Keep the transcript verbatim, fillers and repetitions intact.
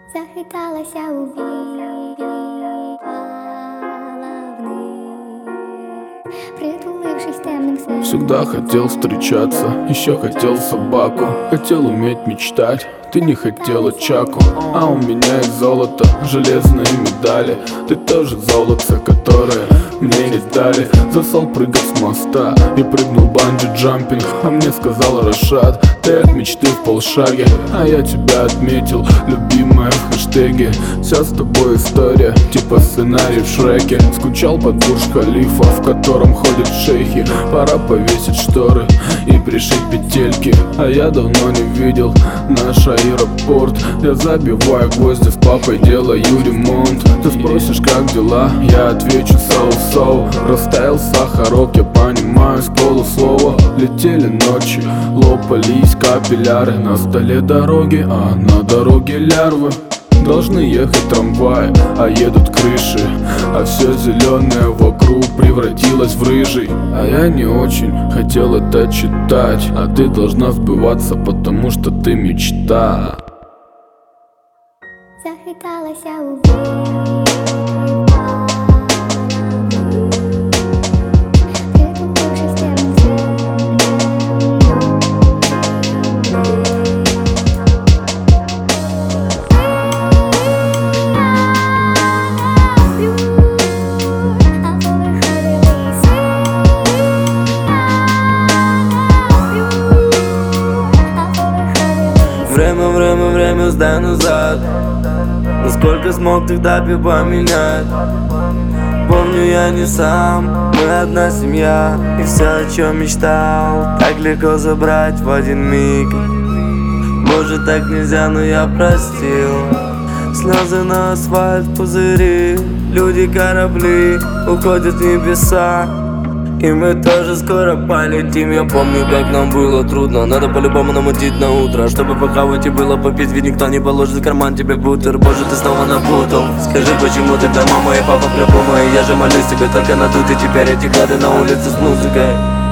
Захиталася у вік головних, притулившись темным снам. Всегда хотел встречаться, еще хотел собаку. Хотел уметь мечтать, ты не хотела чаку. А у меня из золота железные медали. Ты тоже золото, которое мне не дали. Засал прыгать с моста и прыгнул банджи-джампинг. А мне сказал Рашад, ты от мечты в полшаге. А я тебя отметил, любимая, в хэштеге. Вся с тобой история, типа сценарий в Шреке. Скучал под Бурдж-Халифа, в котором ходят шейхи. Пора повесить шторы и пришить петельки. А я давно не видел наш аэропорт. Я забиваю гвозди, с папой делаю ремонт. Ты спросишь, как дела, я отвечу соу-соу. Растаял сахарок, я понимаю с полуслова. Летели ночи, лопались капилляры. На столе дороги, а на дороге лярвы. Должны ехать трамваи, а едут крыши. А все зеленое вокруг превратилось в рыжий. А я не очень хотел это читать. А ты должна сбываться, потому что ты мечта. Захиталася у вік. Время, время, время, сдай назад. Насколько смог тогда поменять? Помню, я не сам, мы одна семья. И все, о чем мечтал, так легко забрать в один миг. Может, так нельзя, но я простил. Слезы на асфальт, пузыри. Люди, корабли уходят в небеса. И мы тоже скоро полетим. Я помню, как нам было трудно. Надо по-любому намутить на утро, чтобы похавать и было попить. Ведь никто не положит в карман тебе бутер. Боже, ты снова напутал. Скажи, почему тогда мама и папа придумали? Я же молюсь тебе только на тут. И теперь эти гады на улице с музыкой.